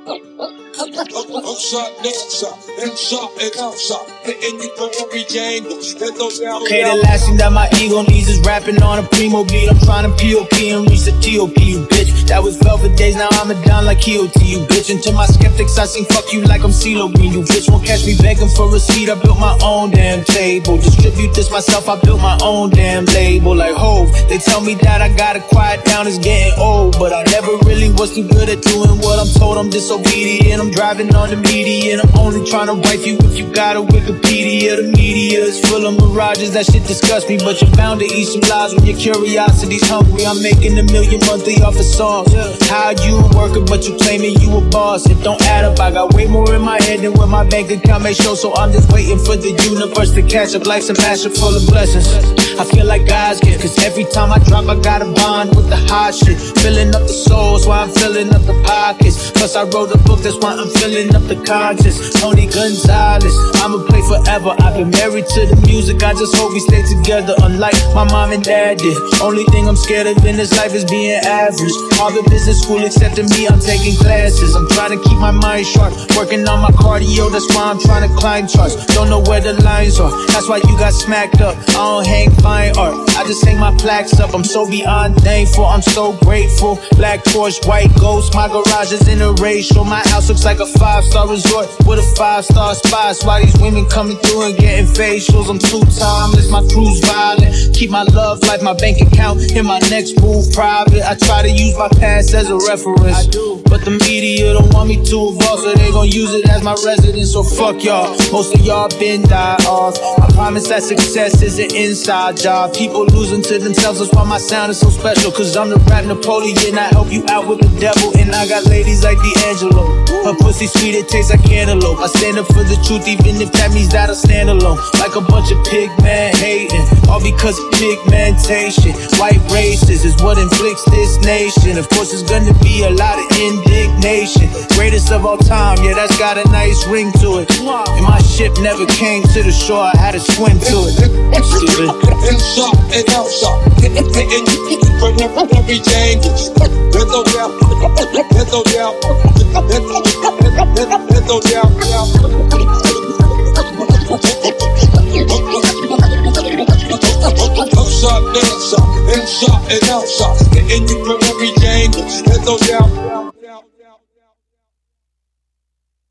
Shot, next shot, then shot, and out shot. Hitting you from every angle. Okay, the last thing that my ego needs is rapping on a primo beat. I'm trying to POP and reach the TOP, you bitch. That was velvet days, now I'm a down like EOT, you bitch. And to my skeptics, I sing fuck you like I'm CeeLo Green, you bitch. Won't catch me begging for a seat, I built my own damn table. Distribute this myself, I built my own damn label. Like Hove, they tell me that I gotta quiet down, it's getting old. But I never really was too good at doing what I'm told. I'm disobedient, I'm driving on the media, and I'm only trying to wife you if you got a Wikipedia. The media is full of mirages, that shit disgusts me. But you're bound to eat some lies when your curiosity's hungry. I'm making $1 million monthly off a song. How you a worker but you claiming you a boss? It don't add up, I got way more in my head than what my bank account may show. So I'm just waiting for the universe to catch up. Life's a mashup full of blessings. I feel like God's gift, cause every time I drop I got a bond with the hot shit. Filling up the souls while I'm filling up the pockets. Plus I wrote a book, that's why I'm filling up the conscience. Tony Gonzalez, I'ma play forever. I've been married to the music, I just hope we stay together. Unlike my mom and dad did. Only thing I'm scared of in this life is being average. Harvard Business School accepting me, I'm taking classes. I'm trying to keep my mind sharp, working on my cardio, that's why I'm trying to climb charts. Don't know where the lines are, that's why you got smacked up. I don't hang fine art, I just hang my plaques up. I'm so beyond thankful, I'm so grateful. Black Porsche, white ghost, my garage is in a ratio. My house looks like a 5-star resort with a 5-star spot. Why these women coming through and getting facials? I'm too timeless, my crew's violent. Keep my love life, my bank account, and my next move private. I try to use my past as a reference, I do, but the media don't want me to evolve, so they gon' use it as my residence. So fuck y'all, most of y'all been die off. I promise that success is an inside job. People losing to themselves, that's why my sound is so special. Cause I'm the rap Napoleon, I help you out with the devil. And I got ladies like D'Angelo, her pussy sweet, it tastes like cantaloupe. I stand up for the truth, even if that means that I stand alone. Like a bunch of pig men hating, all because of pigmentation. White races is what inflicts this nation. Of course there's gonna be a lot of indignation. Greatest of all time, yeah, that's got a nice ring to it. And my ship never came to the shore, I had to swim to it. Stupid. Inside and outside, hitting you from every angle. There's no doubt, there's no doubt, there's no doubt. Upside, inside, and outside, hitting you from every angle. There's no doubt.